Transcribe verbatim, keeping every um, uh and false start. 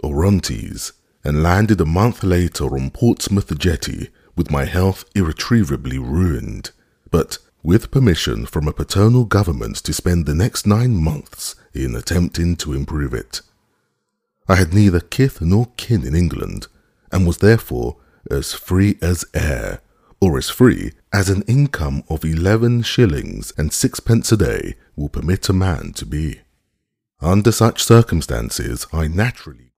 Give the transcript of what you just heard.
Orontes and landed a month later on Portsmouth jetty with my health irretrievably ruined, but with permission from a paternal government to spend the next nine months in attempting to improve it. I had neither kith nor kin in England, and was therefore as free as air, or as free as an income of eleven shillings and sixpence a day will permit a man to be. Under such circumstances, I naturally